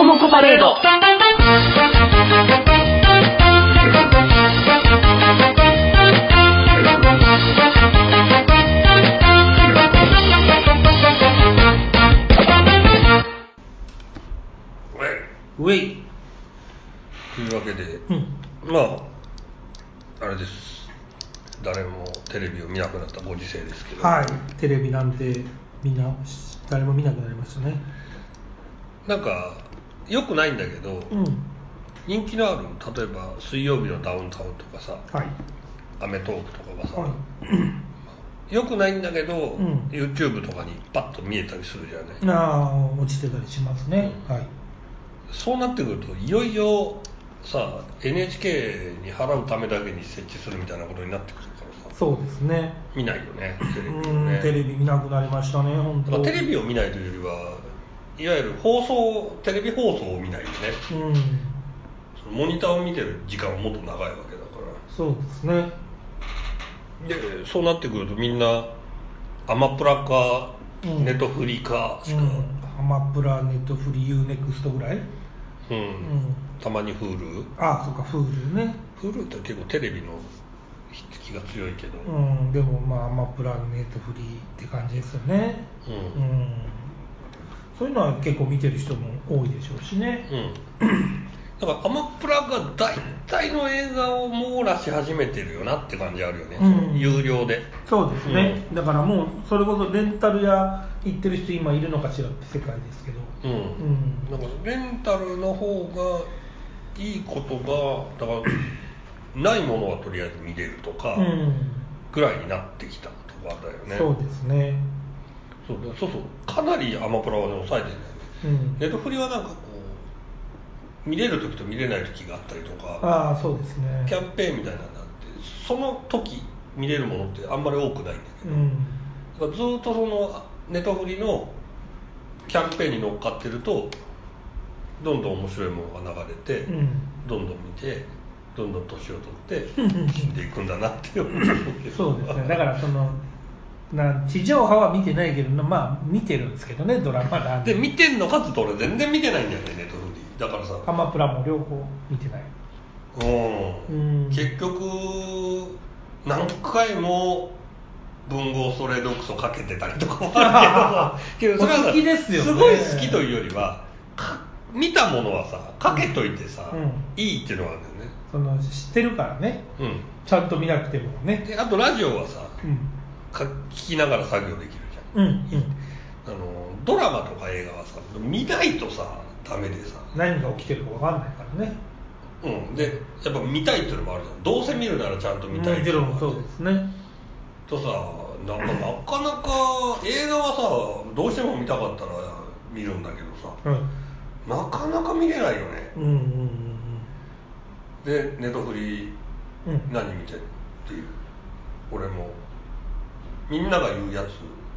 コモコパレード。 ウェイというわけで、まああれです、誰もテレビを見なくなったご時世ですけど、 はい、テレビなんてみんな誰も見なくなりましたね。 なんか良くないんだけど、人気のある、例えば水曜日のダウンタウンとかさ、 はい、 アメトーークとかがさ、 はい、 良くないんだけど、YouTube とかにパッと見えたりするじゃない。 落ちてたりしますね。はい。 そうなってくるといよいよさ、 NHK に払うためだけに設置するみたいなことになってくるからさ、 そうですね。 見ないよね、テレビをね。 テレビ見なくなりましたね、本当。 テレビを見ないというよりはいわゆるテレビ放送を見ないよね。そのモニターを見てる時間はもっと長いわけだから。 そうですね。 でそうなってくるとみんなアマプラか、ネトフリかしか、 アマプラ、ネットフリ、UNEXT ぐらい、 たまに Hulu。 そうか、Hulu ね。 Hulu って結構テレビの引きが強いけど、 でもまあアマプラ、ネットフリって感じですよね。そういうのは結構見てる人も多いでしょうしね。 だからアマプラが大体の映画を網羅し始めてるよなって感じあるよね、有料で。 そうですね、だからもうそれこそレンタル屋行ってる人今いるのかしらって世界ですけど、 だからレンタルの方がいいことが、だからないものはとりあえず見れるとかぐらいになってきたとかだよね。 そうですね。 そうかなりアマプラはね抑えてるんだよね。ネットフリはなんかこう見れる時と見れない時があったりとか、 そうですね、 キャンペーンみたいなのがあって、その時見れるものってあんまり多くないんだけど、だからずっとそのネットフリのキャンペーンに乗っかってるとどんどん面白いものが流れて、どんどん見て、どんどん年を取って死んでいくんだなって思うそうですね。だからその地上波は見てないけど、まあ見てるんですけどね、ドラマなんで見てんのかって言うと俺全然見てないんだよね、ネットフリだからさ。 アマプラも両方見てない。 結局何回も文豪ストレートクソかけてたりとかもあるけどそれは好きですよね。 すごい好きというよりは見たものはさかけといてさ、いいっていうのがあるんだよね。 その知ってるからね、ちゃんと見なくてもね。 であとラジオはさ、聞きながら作業できるじゃん。ドラマとか映画はさ見ないとさダメでさ、 何が起きてるか分かんないからね。 でやっぱ見たいっていうのもあるじゃん。どうせ見るならちゃんと見たいっていうのもある。 そうですね。 とさ、なかなか映画はさどうしても見たかったら見るんだけどさ、なかなか見れないよね。でネトフリ何見てるっていう、俺もみんなが言うやつ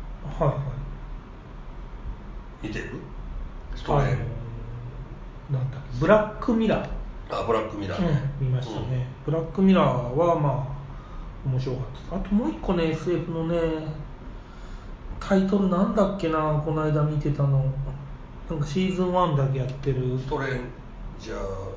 見てる。ストレンなんだっけ、ブラックミラー。 ブラックミラーね、 見ましたね。ブラックミラーはまあ面白かったです。あともう一個ね SF のねタイトルなんだっけな、この間見てたの、なんかシーズン1だけやってるストレンジ。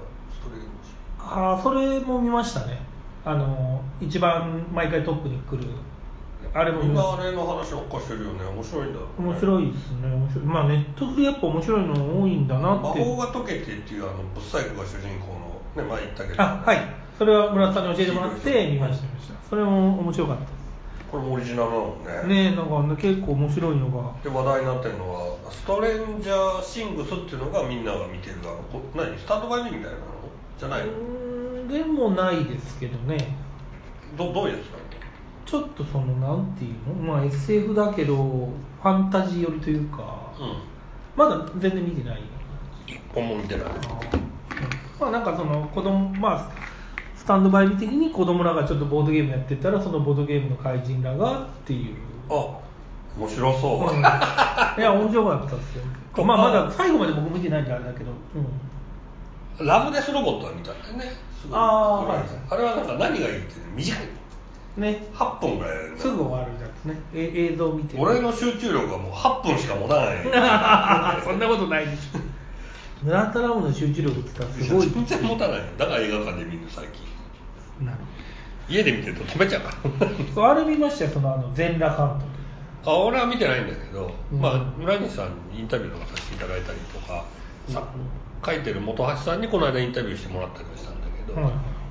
それも見ましたね。一番毎回トップに来るあれも見ました。 今あれの話ばっかしてるよね。面白いんだろうね。 面白いですね。面白い。まあネットフリやっぱ面白いの多いんだなって。 魔法が解けてっていうブッサイクが主人公のね、前言ったけど、 はい、それは村田さんに教えてもらって見ました。それも面白かったです。 これもオリジナルなもんね。 なんか結構面白いのがで話題になってるのはストレンジャーシングスっていうのがみんなが見てる何スタンドバイミーみたいなのじゃないの？ でもないですけどね。 どういうやつなの？ ちょっとそのなんていうの、SF だけどファンタジー寄りというか、まだ全然見てない。 一本も見てない。 なんかその子供、スタンドバイミー的に子供らがちょっとボードゲームやってたら、そのボードゲームの怪人らがっていう。 面白そう。 いや面白かったですよ。まだ最後まで僕見てないんであれだけど、 ラブデスロボットは見たんだよね。あれはなんか何がいいって短いね、8分ぐらいやるんだ。 すぐ終わるやつね。映像見て俺の集中力はもう8分しか持たない。 そんなことないです。 村田ラムの集中力って言ったらすごい。 全然持たないよ。だから映画館で見る最近。 なる家で見てると止めちゃうからあれ見ましたよ、全裸監督。 俺は見てないんだけど、 うんまあ、村西さんにインタビューとかさせていただいたりとか、書いてる本橋さんにこの間インタビューしてもらったりはしたんだけど、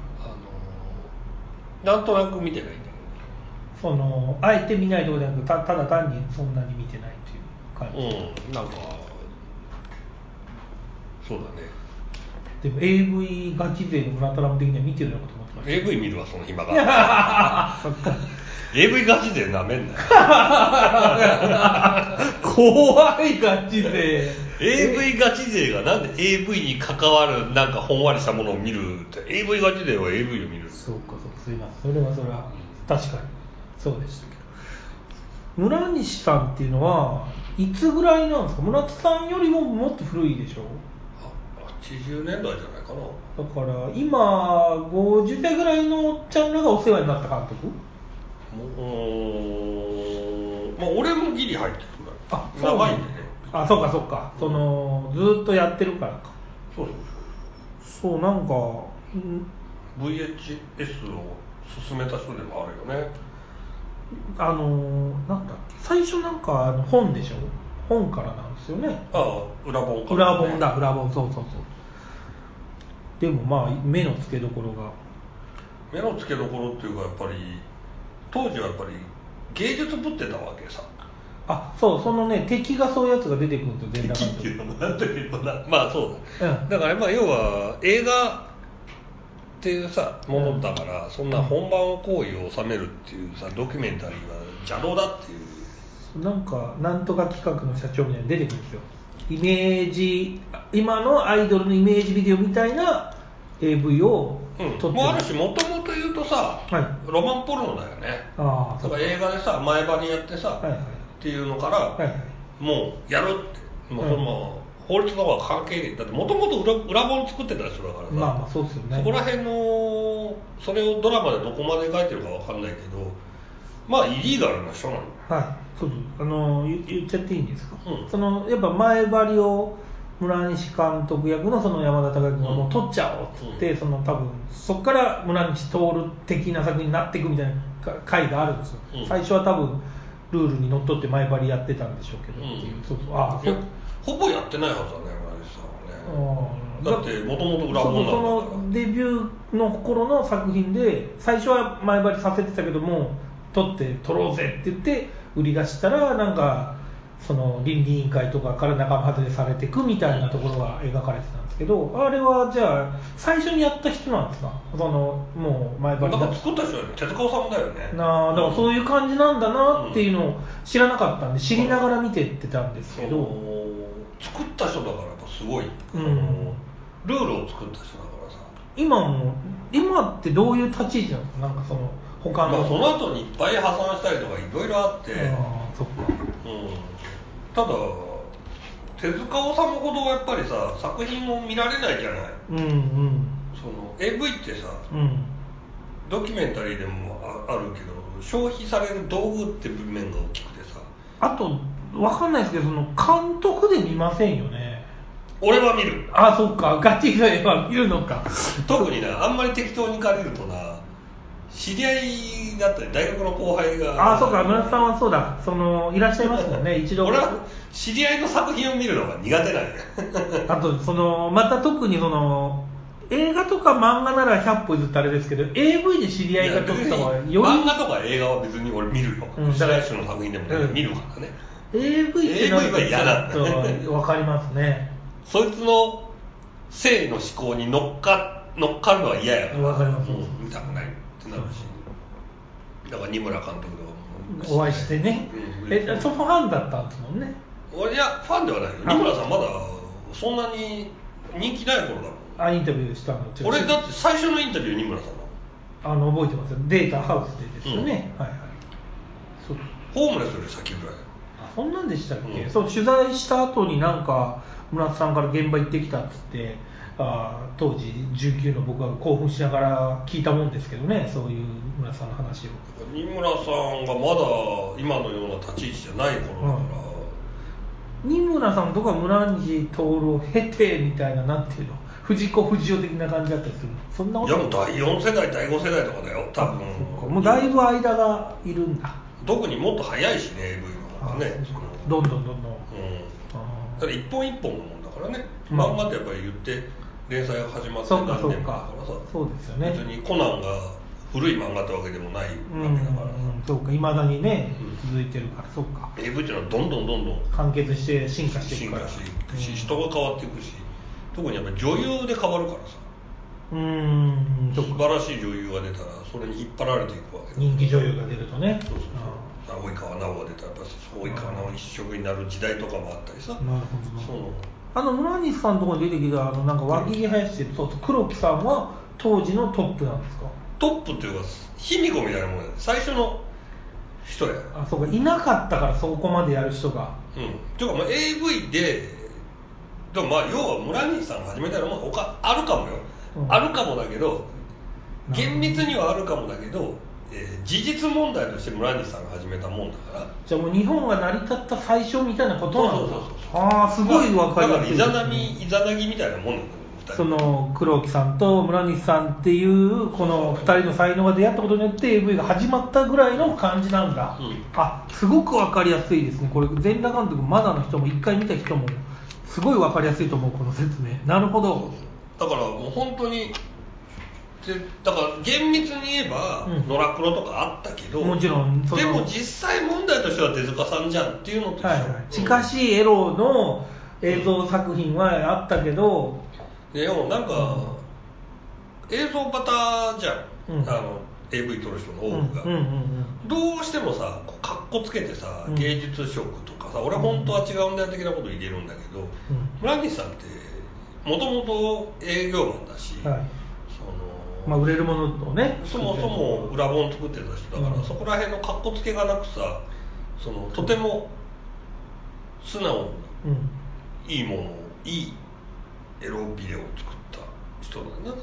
なんとなく見てないんだけど、あえて見ないところじゃなくただ単にそんなに見てないという感じ。 なんかそうだね。 でも AV ガチ勢の村田ラム的には見てるようなこと思ってました。 AV 見るわその暇がAV ガチ勢なめんなよ怖いガチ勢。 AV ガチ勢がなんで AV に関わるなんかほんわりしたものを見るって。 AV ガチ勢は AV を見る。 そうかすいません、それは確かにそうでしたけど、村西さんっていうのはいつぐらいなんですか？村田さんよりももっと古いでしょ？ 80年代じゃないかな。 だから今50代ぐらいのおっちゃんらがお世話になった監督？ まあ俺もギリ入ってるぐらい。長いんでね。 そうかずっとやってるからか。そうなんか、 VHS を勧めた人でもあるよね。 なんだっけ、最初なんか本でしょ？本からなんですよね。 裏本から、ね、 裏本そうでもまあ目の付けどころっていうか、やっぱり当時はやっぱり芸術ぶってたわけさ。 敵がそういうやつが出てくるんですよ、 敵っていうのもなんだけどな、まあそうだ、だからまあ要は映画っていうさものだから、そんな本番行為を収めるっていうさドキュメンタリーは邪道だっていう、 なんとか企画の社長みたいに出てくるんですよ。イメージ、今のアイドルのイメージビデオみたいな AV を撮ってる。 あるし、もともと言うとさ、ロマンポルノだよね。だから映画でさ前張りやってさ、っていうのから、もうやるって、もうその法律とか関係ない。だってもともと裏本作ってた人だからさ、 まあそうですよね。 そこら辺のそれをドラマでどこまで書いてるかわかんないけど、まあイリーガルな人なの。 言っちゃっていいんですか？やっぱ前張りを村西監督役の山田孝之がもう撮っちゃおうっつって、多分そこから村西徹的な作品になっていくみたいな回があるんですよ。最初は多分ルールにのっとって前張りやってたんでしょうけど、 ほぼやってないはずだね、村西さんはね。だってもともと裏本なんだから。 そのデビューの頃の作品で最初は前張りさせてたけども、撮ろうぜって言って売り出したら、なんか倫理委員会とかから仲間外れされていくみたいなところが描かれてたんですけど、あれはじゃあ最初にやった人なんですか？もう前張りだから作った人は手塚治虫だよね。 だからそういう感じなんだなっていうのを知らなかったんで、知りながら見てってたんですけど、 作った人だからやっぱすごい、ルールを作った人だからさ。 今ってどういう立ち位置なんですか？なんか他の、 その後にいっぱい破産したりとかいろいろあって、 そっか、 ただ手塚治虫ほどやっぱりさ作品を見られないじゃない。AV ってさ、ドキュメンタリーでもあるけど消費される道具って部面が大きくてさ、 あと分かんないですけど監督で見ませんよね。 俺は見る。 そっか、ガチ勢は見るのか。 特にあんまり適当に借りるとな、知り合いだったり大学の後輩が、 そうか、村田さんはそうだ、いらっしゃいますもんね。一度俺は知り合いの作品を見るのが苦手なんやあとまた特に映画とか漫画なら100歩譲ってあれですけど、 AV で知り合いが撮った方がより、 漫画とか映画は別に俺見るよ、白石の作品でも、見るからね。 AV っては嫌だと分かりますね。 そいつの性の思考に乗っかるのは嫌やから、 分かります、 見たくないってなるし、だから二村監督とかお会いしてね、そのファンだったんですもんね。 いやファンではないよ。二村さんまだそんなに人気ない頃だもん。 インタビューしたの。 俺だって最初のインタビュー二村さんだもん。 覚えてますよ。データハウスでですよね。 ホームレスより先ぐらい。 そんなんでしたっけ？取材した後になんか村田さんから現場行ってきたっつって、当時19の僕は興奮しながら聞いたもんですけどね、そういう村田さんの話を。 二村さんがまだ今のような立ち位置じゃない頃だから、 二村さんとか村西徹を経てみたいな、なんていうの、藤子不二雄的な感じだったりする。そんなこといやもう第4世代第5世代とかだよ多分。 もうだいぶ間がいるんだ。 特にもっと早いしね AV の方がね。 どんどん、だから一本一本のもんだからね、漫画ってやっぱり言って連載が始まって何年かだからさ、 そうですよね。 別にコナンが古い漫画ってわけでもないわけだからさ、 そうか、いまだにね、続いてるから。そうか、 AV っていうのはどんどん完結して進化していくから、 人が変わっていくし、特にやっぱり女優で変わるからさ、素晴らしい女優が出たらそれに引っ張られていくわけだ。 人気女優が出るとね。 そう及川奈緒が出たらやっぱ及川奈緒一色になる時代とかもあったりさ。 なるほど。村西さんのところに出てきたなんか脇毛生やしてる黒木さんは当時のトップなんですか？ トップっていうか卑弥呼みたいなもんや、最初の人や。 あ、そうか、いなかったからそこまでやる人が。 というかAV でも要は村西さんが始めたのも他あるかもよ、あるかもだけど、厳密にはあるかもだけど、事実問題として村西さんが始めたもんだから。 じゃあもう日本が成り立った最初みたいなことなんだ。ああ、すごい分かりやすい。 だからイザナギみたいなもんなんだよ。 その黒木さんと村西さんっていうこの2人の才能が出会ったことによって AV が始まったぐらいの感じなんだ。すごく分かりやすいですね。これ全裸監督まだの人も1回見た人もすごい分かりやすいと思う、この説明。なるほど。 だからもう本当にだから厳密に言えば野良黒とかあったけど、 もちろんでも実際問題としては手塚さんじゃんっていうのと一緒。 近しいエロの映像作品はあったけど、 でもなんか、映像パタじゃん、AV 撮る人の多くが、どうしてもさかっこつけてさ、芸術色とかさ、俺は本当は違うんだよ的なこと言えるんだけど、村西さんってもともと営業マンだし、 売れるものとね、 そもそも裏本作ってた人だから、そこら辺のかっこつけがなくさ、とても素直にいいものを、いいエロビデオを作った人なんだね。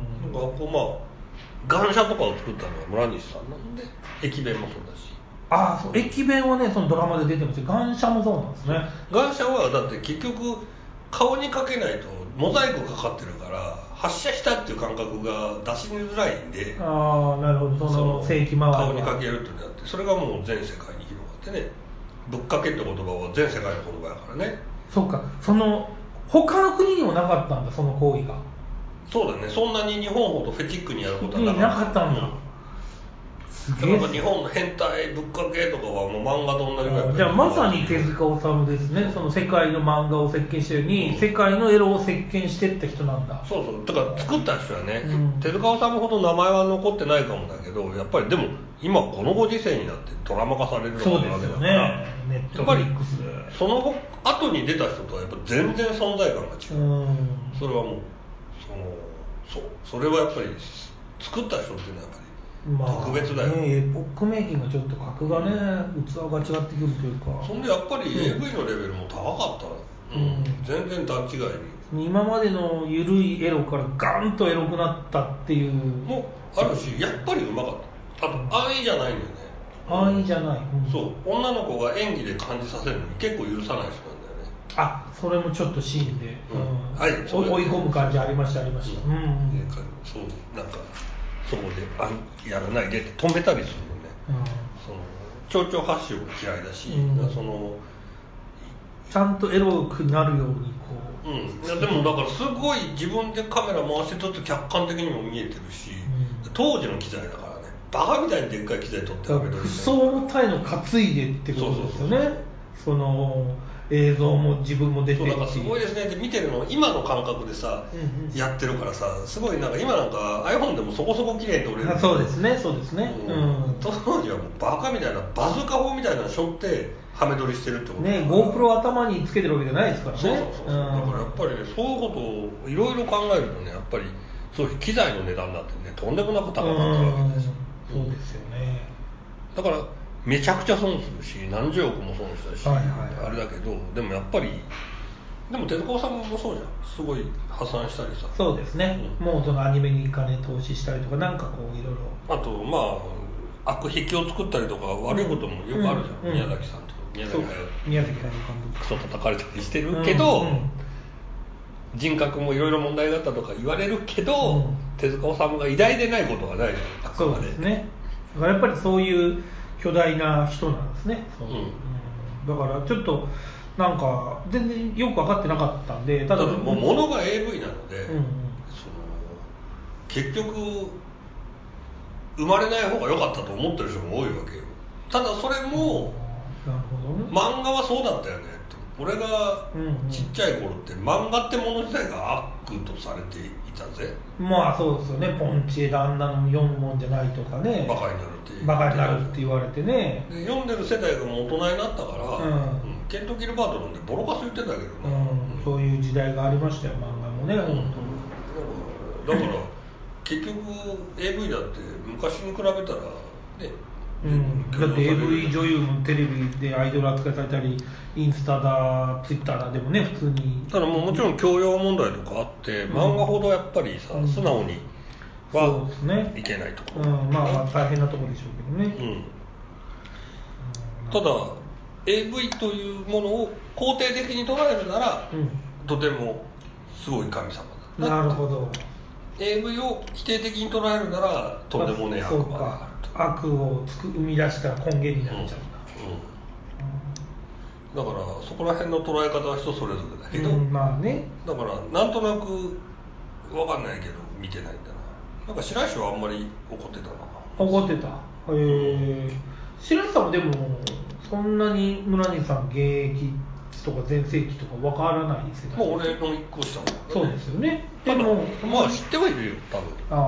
ガンシャとかを作ったのは村西さんなんで、駅弁もそうだし。 そう、駅弁はね、そのドラマで出てますよ。ガンシャもそうなんですね。 ガンシャはだって結局顔にかけないとモザイクかかってるから、発射したっていう感覚が出しづらいんで。 なるほど。その正規回り顔にかけるっていうのやって、それがもう全世界に広がってね。ぶっかけって言葉は全世界の言葉やからね。 そうか、他の国にもなかったんだ、その行為が。 そうだね、そんなに日本ほどフェチックにやることはなかったんだ。 例えば日本の変態ぶっかけとかはもう漫画と同じぐらい。 じゃあまさに手塚治虫ですね。その世界の漫画を席巻してるように、世界のエロを席巻していった人なんだ。 そうだから作った人はね、手塚治虫ほど名前は残ってないかもだけど、やっぱりでも今このご時世になってドラマ化されるわけだから、やっぱりその後に出た人とはやっぱ全然存在感が違う。それはもうそれはやっぱり作った人っていうのはやっぱり特別だよね。 エポックメイキングがちょっと格がね、器が違ってくるというか。 そんでやっぱり AV のレベルも高かった、全然段違いに。今までの緩いエロからガンとエロくなったっていうもあるし、やっぱりうまかった。あと安易じゃないんだよね。 安易じゃない。 そう、女の子が演技で感じさせるのに結構許さない人なんだよね。 それもちょっとシーンで、追い込む感じありました。そう、なんかそこでやらないでって止めたりするのね。蝶々発信も嫌いだし、 ちゃんとエロくなるようにでもだからすごい自分でカメラ回して撮って客観的にも見えてるし、当時の機材だからね、バカみたいにでっかい機材撮ってあげてる。 そう重たいの担いでってことですよね。その映像も自分も出てるし、 だからすごいですねって見てるの今の感覚でさ、やってるからさ、すごいなんか今なんか iPhone でもそこそこ綺麗に撮れる。 そうですね。 当時はもうバカみたいなバズーカ砲みたいなの背負ってハメ撮りしてるってことね。GoPro 頭につけてるわけじゃないですからね。 そうだからやっぱりね、そういうことをいろいろ考えるとね、やっぱりそういう機材の値段だってね、とんでもなく高かったわけですよ。 そうですよね。 だからめちゃくちゃ損するし、何十億も損したし、あれだけど、でもやっぱりでも手塚さんもそうじゃん、すごい破産したりさ。 そうですね、もうそのアニメに金投資したりとか、なんかこういろいろ、 あと悪癖を作ったりとか悪いこともよくあるじゃん、宮崎さんとか宮崎駿監督クソ叩かれたりしてるけど、人格もいろいろ問題があったとか言われるけど、手塚治虫が偉大でないことはないじゃん。 そうですね。だからやっぱりそういう巨大な人なんですね。だからちょっとなんか全然よく分かってなかったんで、 ただもう物が AV なので、結局生まれない方が良かったと思ってる人も多いわけよ。ただそれも、 なるほどね、 漫画はそうだったよねって。俺がちっちゃい頃って漫画ってもの自体が悪とされていたぜ。 まあそうですよね。ポンチエであんなの読むもんじゃないとかね、 バカになるって言われてね。 で読んでる世代がもう大人になったから、ケント・ギルバートなんてボロカス言ってたけどね、 そういう時代がありましたよ、漫画もね、本当だから結局 AV だって昔に比べたらね、 だって AV 女優もテレビでアイドル扱いされたり、インスタだ、ツイッターだでもね、普通に。 ただもちろん教養問題とかあって、漫画ほどやっぱりさ、素直にはいけないところ、 まあ大変なところでしょうけどね、 ただ AV というものを肯定的に捉えるなら、とてもすごい神様だ。 なるほど。 AV を否定的に捉えるならとんでもねえ悪魔があると。 悪を生み出した根源になっちゃうんだ、 だからそこら辺の捉え方は人それぞれだけど、 まあね、 だからなんとなく分かんないけど見てないんだな。なんか白石はあんまり怒ってたな。 怒ってた。白石さんはでもそんなに村西さん現役とか全盛期とか分からない世代。 もう俺の一個下もんね。 そうですよね。 でもまあ知ってはいるよ多分。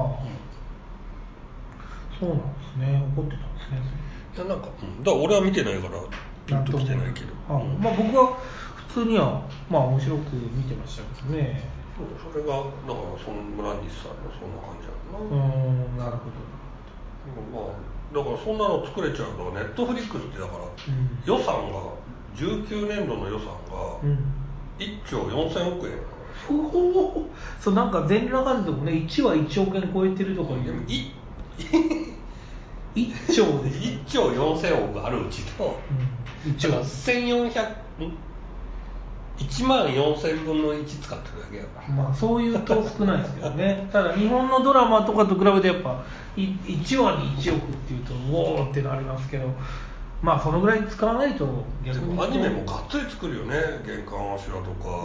そうなんですね。怒ってたんですね。 いやなんか、だから俺は見てないからピンときてないけど、 まあ僕は普通にはまあ面白く見てましたけどね。 それがだから村西さんのそんな感じやな。 なるほど。 まあだからそんなの作れちゃうと、ネットフリックスってだから、予算が19年度の予算が1兆4000億円。 そうなんか全裸監督もね、1は1億円超えてるとかでも 1兆です 1兆4000億あるうちと、1万4000分の1使ってるだけやから。 まあそういうと少ないですけどね。ただ日本のドラマとかと比べてやっぱ1話に1億っていうとおーってなりますけど、まあそのぐらい使わないと逆に。 アニメもがっつり作るよね。玄関柱とか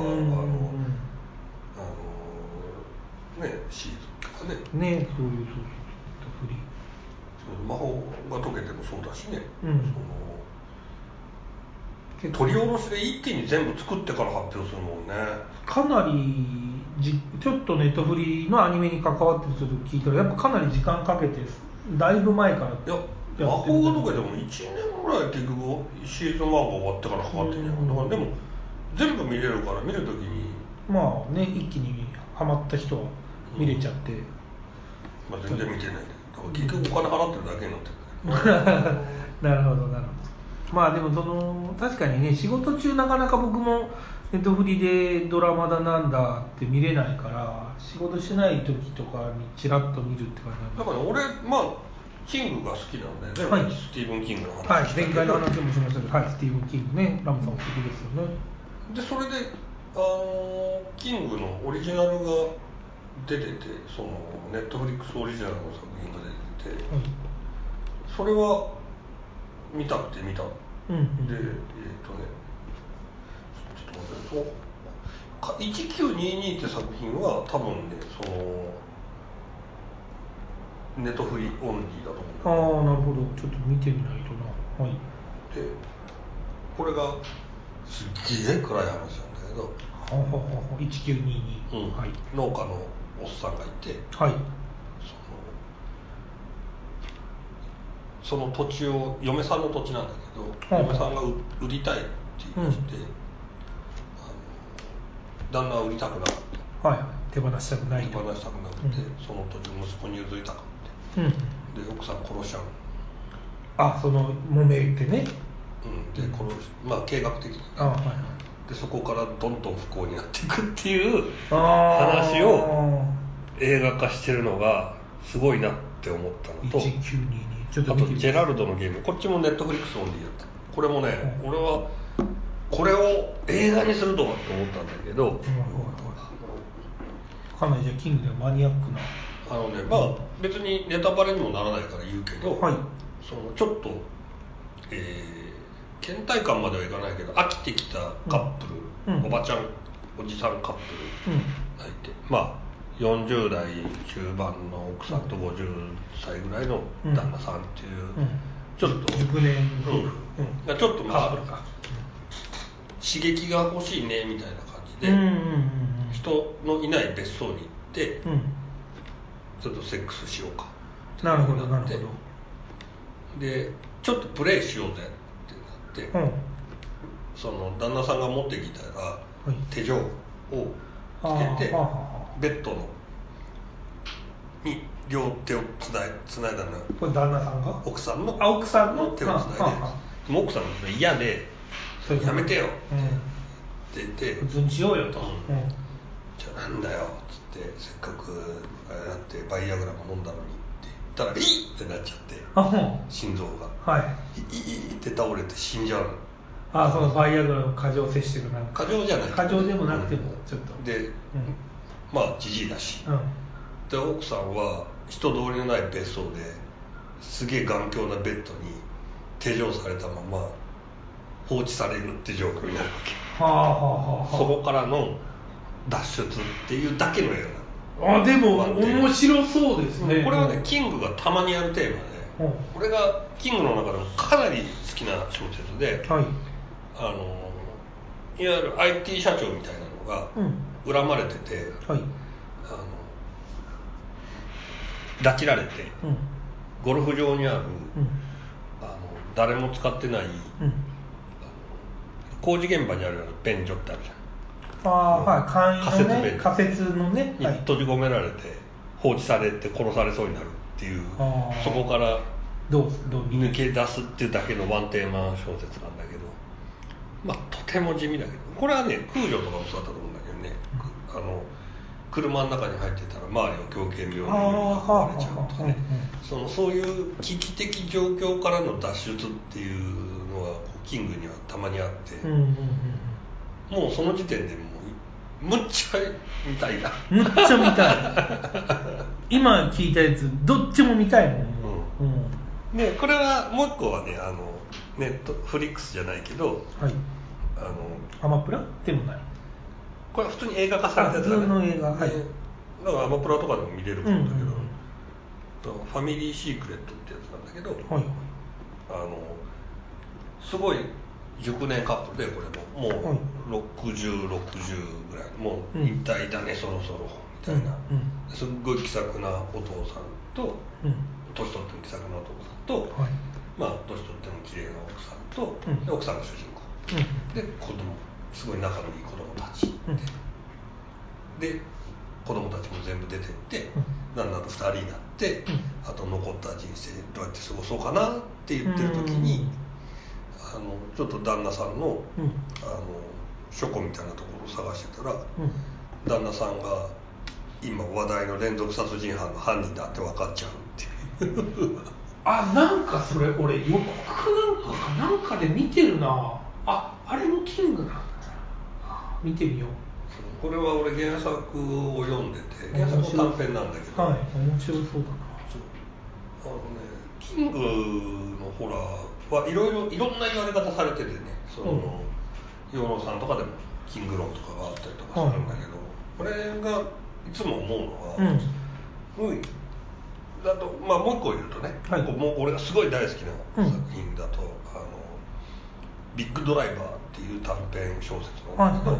シーズンとかね。 そういうフリー。魔法が解けてもそうだしね。取り下ろしで一気に全部作ってから発表するもんね。 かなりちょっとネットフリのアニメに関わってる人と聞いたらやっぱかなり時間かけてだいぶ前から。 魔法が解けても1年ぐらい結局シーズン1が終わってからかかってんじゃん。だからでも全部見れるから見るときにまあね、一気にハマった人は見れちゃって、 まあ全然見てないんだけど、結局お金払ってるだけになってるなるほどなるほど。まあでも確かにね、仕事中なかなか僕もネットフリでドラマだなんだって見れないから、仕事しない時とかにチラッと見るって感じなんです。 だから俺キングが好きなんで、スティーブン・キングの話前回の話もしましたけど、スティーブン・キングね、ラムさんお好きですよね。 でそれでキングのオリジナルが出てて、ネットフリックスオリジナルの作品が出てて、それは見たくて見た。でちょっと待って、1922って作品は多分ね、ネットフリオンリーだと思うんだ。なるほど。ちょっと見てみないとな。 でこれがすっげえ暗い話なんだけど、 1922、 農家のおっさんがいて、その土地を、嫁さんの土地なんだけど、嫁さんが売りたいって言い出して、旦那は売りたくなかった。 手放したくなくて、 その土地を息子に譲りたかった。で奥さん殺しちゃう。 揉めてね。 で計画的に。でそこからどんどん不幸になっていくっていう話を映画化してるのがすごいなって思ったのと、あとジェラルドのゲーム、こっちもネットフリックスオンリーだった。 これもね、俺はこれを映画にするとはと思ったんだけど、 かなりじゃあキングではマニアックなまあ別にネタバレにもならないから言うけど、 はい、 そのちょっと、倦怠感まではいかないけど飽きてきたカップル、おばちゃんおじさんカップルがいて、まあ40代中盤の奥さんと50歳ぐらいの旦那さんっていう、ちょっと熟年夫婦がちょっとまあ刺激が欲しいねみたいな感じで、人のいない別荘に行って、ちょっとセックスしようかってなるほどなるほど。 でちょっとプレイしようぜってなって、その旦那さんが持ってきたら、手錠をつけてベッドのに両手をつないだのよ。 これ旦那さんが？ 奥さんの手をつないで、でも奥さんが嫌でやめてよって言って普通にしようよと、 じゃあなんだよっつって、せっかくあれだってバイアグラも飲んだのにって言ったらいいってなっちゃって、心臓がいって倒れて死んじゃうの。 そのバイアグラの過剰摂取が過剰じゃない、 過剰でもなくてもちょっとで、まあじじいだし、で奥さんは人通りのない別荘ですげえ頑強なベッドに手錠されたまま放置されるって状況になるわけ。そこからの脱出っていうだけの映画なの。 でも面白そうですね。 これはね、キングがたまにやるテーマで、これがキングの中でもかなり好きな小説で、いわゆる IT 社長みたいなのが恨まれてて、拉致られて、ゴルフ場にある、誰も使ってない、工事現場にあるような便所ってあるじゃん。 簡易のね、仮設のね、 に閉じ込められて放置されて殺されそうになるっていう、そこから抜け出すっていうだけのワンテーマ小説なんだけど、まあとても地味だけど、これはね空女とかもそうだったと思うんだけどね、車の中に入ってたら周りを狂犬病に囲まれちゃうとかね、そういう危機的状況からの脱出っていうのはキングにはたまにあって、もうその時点でむっちゃ見たいな。 むっちゃ見たい。今聞いたやつどっちも見たいもん。 でこれはもう一個はね、ネットフリックスじゃないけど、 アマプラでもない。 これは普通に映画化されたやつだね。 普通の映画、だからアマプラとかでも見れると思うんだけど、ファミリーシークレットってやつなんだけど、すごい熟年カップルで、これももう60ぐらい、もう引退だね、そろそろみたいな、すっごい気さくなお父さんと、年取っても気さくなお父さんと、まあ年取っても綺麗な奥さんと、で奥さんが主人公、で子供、すごい仲のいい子供たち、で子供たちも全部出てって、旦那と2人になって、あと残った人生どうやって過ごそうかなって言ってる時に、ちょっと旦那さんの、書庫みたいなところを探してたら、旦那さんが今話題の連続殺人犯の犯人だって分かっちゃうっていうなんかそれ俺予告なんかで見てるな。あれもキングなんだ。見てみよう。 これは俺原作を読んでて、原作の短編なんだけど、 面白そうだな。 キングのホラーはいろんな言われ方されててね、養老さんとかでもキング論とかがあったりとかするんだけど、これがいつも思うのは、だとまあもう一個言うとね、もう俺がすごい大好きな作品だと、ビッグドライバーっていう短編小説なんだけど、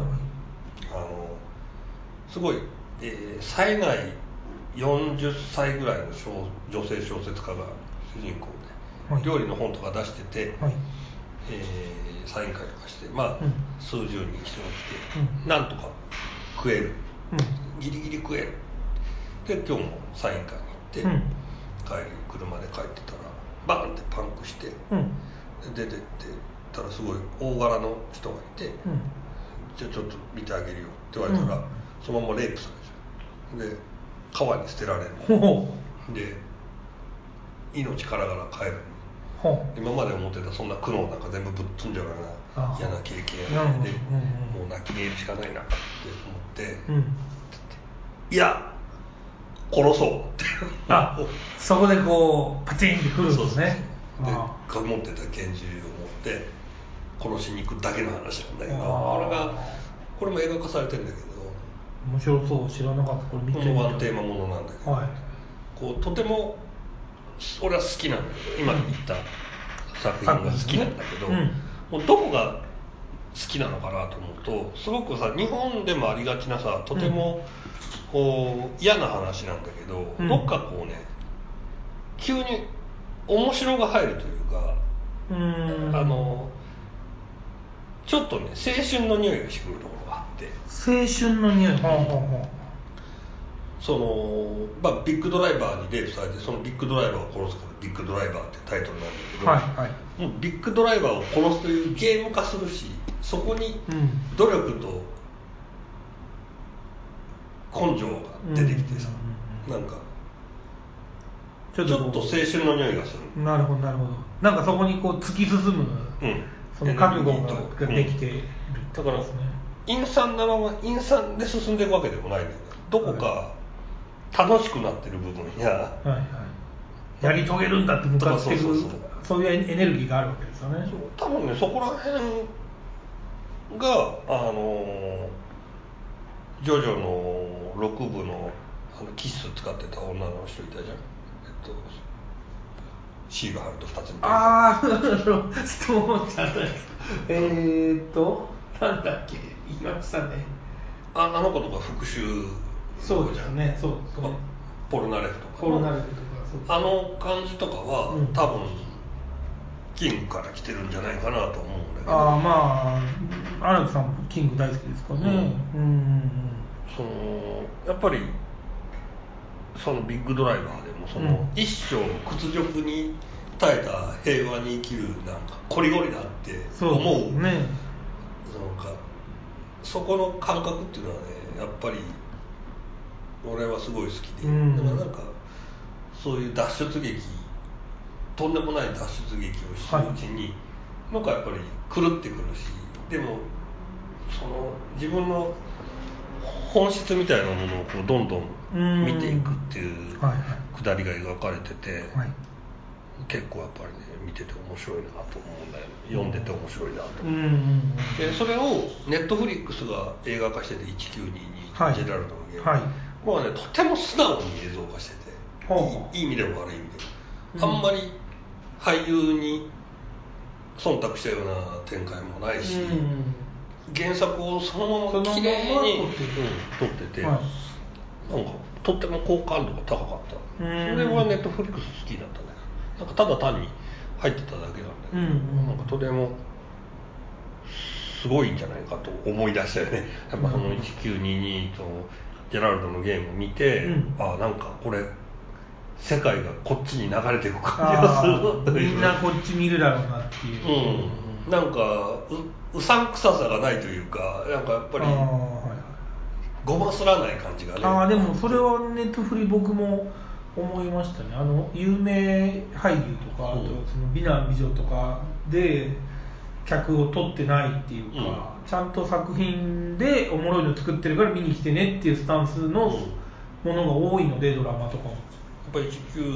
すごい、冴えない40歳ぐらいの女性小説家が主人公で、料理の本とか出してて、サイン会とかして、まあ数十人人が来て、なんとか食える、ギリギリ食えるで、今日もサイン会に行って、帰り車で帰ってたらバンってパンクして、出てってたらすごい大柄の人がいて、じゃあちょっと見てあげるよって言われたら、そのままレイプされちゃう。で川に捨てられる。で命からがら帰る。 今まで思ってたそんな苦悩なんか全部ぶっ飛んじゃうような嫌な経験で、もう泣き寝入るしかないなって思って、いや殺そうってそこでこうパチンってくるんですね。 で持ってた拳銃を持って殺しに行くだけの話なんだけど、これも映画化されてるんだけど、 面白そう。知らなかった。これ見てみたい。 ワンテーマものなんだけど、こうとても俺は好きなんだけど、今言った作品が好きなんだけど、もうどこが好きなのかなと思うと、すごくさ日本でもありがちなさとてもこう嫌な話なんだけど、どっかこうね急に面白が入るというか、ちょっとね青春の匂いがしてくるところがあって、 青春の匂い、 そのビッグドライバーにレイプされて、そのビッグドライバーを殺すからビッグドライバーってタイトルなんだけど、もうビッグドライバーを殺すというゲーム化するし、そこに努力と根性が出てきてさ、なんかちょっと青春の匂いがする。 なるほどなるほど。なんかそこにこう突き進む、その覚悟ができてる、 だから陰惨なまま陰惨で進んでいくわけでもないんだけど、どこか楽しくなってる部分や、 やり遂げるんだって向かってる、そういうエネルギーがあるわけですよね。 多分ねそこら辺がジョジョの6部のキス使ってた女の人いたじゃん、シール貼ると2つにストーンじゃないですか。なんだっけ、言いましたね。 あの子とか復讐そうですね、そうですね。 ポルナレフとかあの感じとかは、多分キングから来てるんじゃないかなと思うんだけど。 荒木さんもキング大好きですからね。 やっぱりそのビッグドライバーでもその、一生屈辱に耐えた平和に生きるなんかコリゴリだって思うね。なんかそこの感覚っていうのはね、やっぱり俺はすごい好きで、だからなんかそういう脱出劇、とんでもない脱出劇をしてるうちに、なんかやっぱり狂ってくるし、でもその自分の本質みたいなものをこうどんどん見ていくっていうくだりが描かれてて、結構やっぱりね見てて面白いなと思うんだよね。読んでて面白いなと思う。でそれをネットフリックスが映画化してて、1922ジェラルドのゲーム、これはねとても素直に映像化してて、いい意味でも悪い意味でも、あんまり俳優に忖度したような展開もないし、原作をそのまま綺麗に撮ってて、なんかとっても好感度が高かった。それはネットフリックス好きだったね。なんかただ単に入ってただけなんだけど、なんかとてもすごいんじゃないかと思い出したよね。やっぱその1922とジェラルドのゲームを見て、なんかこれ世界がこっちに流れていく感じがする。 みんなこっち見るだろうなっていう。 なんかうさんくささがないというか、なんかやっぱりごますらない感じがね。 でもそれはネットフリ僕も思いましたね。有名俳優とか、あとその美男美女とかで客を取ってないっていうか、ちゃんと作品でおもろいの作ってるから見に来てねっていうスタンスのものが多いので、ドラマとかも。 やっぱり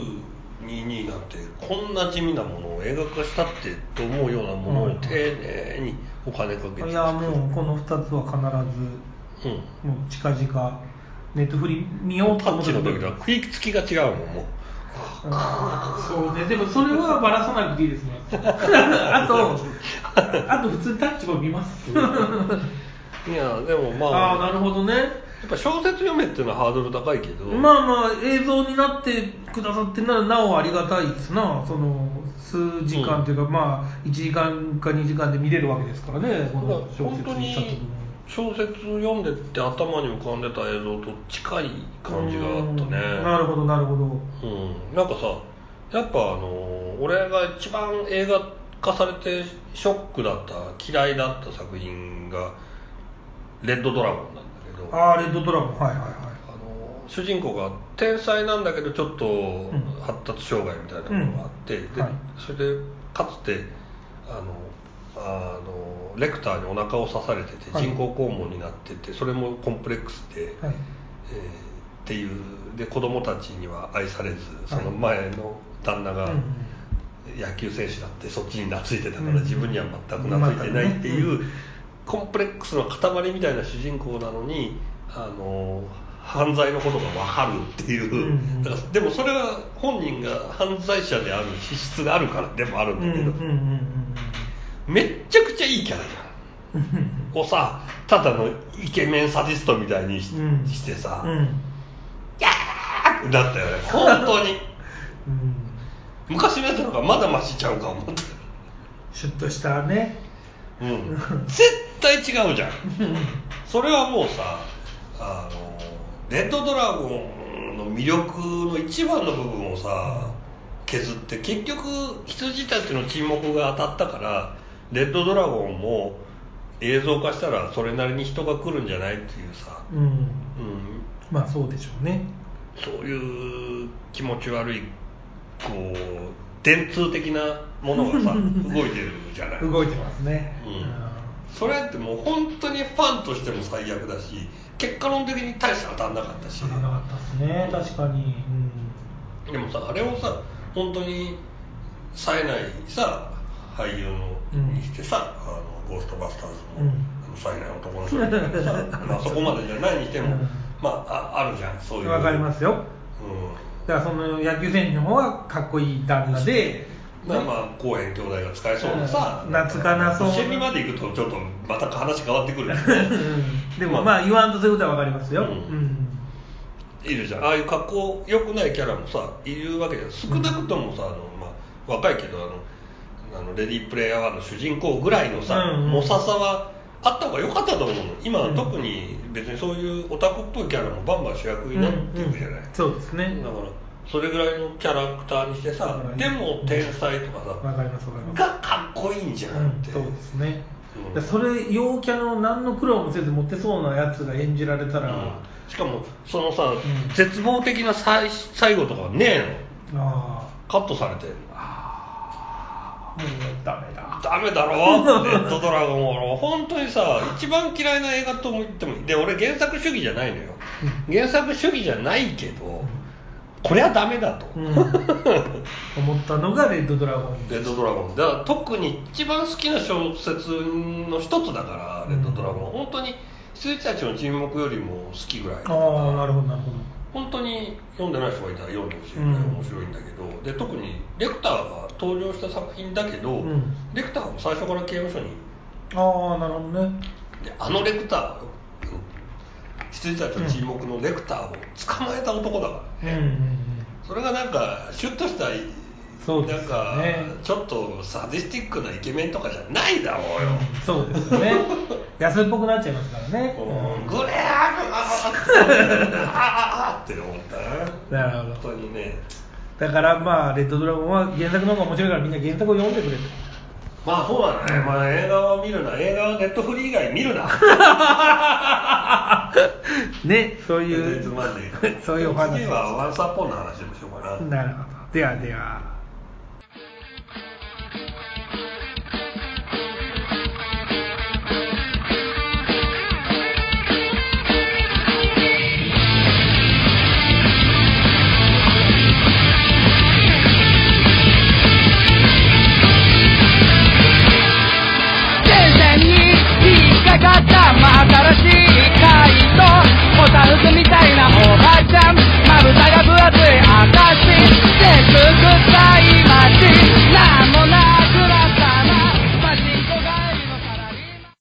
1922なんてこんな地味なものを映画化したってと思うようなものを丁寧にお金かけて、 いやもうこの2つは必ず、もう近々ネットフリ見ようと思ってタッチの時は食いつきが違うもん、もう。 そうね、でもそれはバラさなくていいですもんあと普通にタッチも見ますいやでもなるほどね。 やっぱ小説読めっていうのはハードル高いけど、 映像になってくださってるならなおありがたいですな。その数時間というか、1時間か2時間で見れるわけですからね、この小説にした時も。 小説読んでって頭に浮かんでた映像と近い感じがあったね。 なるほどなるほど。 なんかさ、やっぱ俺が一番映画化されてショックだった、嫌いだった作品がレッドドラゴンなんだけど。 レッドドラゴン、 主人公が天才なんだけどちょっと発達障害みたいなものがあって、でそれでかつてレクターにお腹を刺されてて人工肛門になってて、それもコンプレックスで、っていうで子供たちには愛されず、その前の旦那が野球選手だってそっちに懐いてたから自分には全く懐いてないっていうコンプレックスの塊みたいな主人公なのに犯罪のことが分かるっていう、だからでもそれは本人が犯罪者である資質があるからでもあるんだけど、めっちゃくちゃいいキャラじゃんこうさ、ただのイケメンサディストみたいに してさ、ギャーってなったよね本当に昔のやつの方がまだマシちゃうか思ってシュッとしたね、 絶対違うじゃんそれはもうさレッドドラゴンの魅力の一番の部分をさ削って、結局羊たちの沈黙が当たったからレッドドラゴンも映像化したらそれなりに人が来るんじゃないっていうさ、 まあそうでしょうね。 そういう気持ち悪いこう電通的なものがさ動いてるじゃない動いてますね、 それってもう本当にファンとしても最悪だし、結果論的に大して当たんなかったし、 当たんなかったですね、確かに、 でもさ、あれをさ本当に冴えないさ俳優のにしてさ、ゴーストバスターズも、冴えない男の人みたいなさまあそこまでじゃないにしても、まああるじゃん、そういう。 わかりますよ、だからその野球選手の方はかっこいい旦那で、 まあコーエン兄弟が使えそうなさ、 懐かなそうな心理まで行くとちょっとまた話変わってくるでもまあ言わんとそういうことはわかりますよ、 いるじゃん、ああいう格好良くないキャラもさいるわけじゃん。少なくともさ若いけどレディープレイヤー1の主人公ぐらいのさ、もささはあった方が良かったと思うの。今は特に別にそういうオタクっぽいキャラもバンバン主役になっていくじゃない、 そうですね。 だからそれぐらいのキャラクターにしてさ、でも天才とかさ、 わかりますがかっこいいんじゃんって、 そうですね、それ陽キャの何の苦労もせずモテそうなやつが演じられたら、 しかもそのさ、絶望的な最後とかねえの、カットされてる。 もうダメだ。 ダメだろレッドドラゴンは本当にさ一番嫌いな映画とも言ってもいい。で俺原作主義じゃないのよ、原作主義じゃないけど、これはダメだと、 思ったのがレッドドラゴン。 レッドドラゴンだから特に一番好きな小説の一つだから、レッドドラゴン本当に羊たちの沈黙よりも好きぐらい。 なるほどなるほど。 本当に読んでない人がいたら読んでほしいぐらい面白いんだけど、で特にレクターが登場した作品だけど、レクターも最初から刑務所に。 なるほどね。 でレクターは羊たちの沈黙のレクターを捕まえた男だからね、それがなんかシュッとしたなんかちょっとサディスティックなイケメンとかじゃないだろうよ、 そうですよね安っぽくなっちゃいますからね、 グレーって思ったなるほど。 本当にね。 だからまあレッドドラゴンは原作の方が面白いからみんな原作を読んでくれと。 まあそうだね、映画は見るな、映画はネットフリー以外見るなね、そういうそういうお話。次はワンサポンの話でもしようかな。 なるほど。ではでは。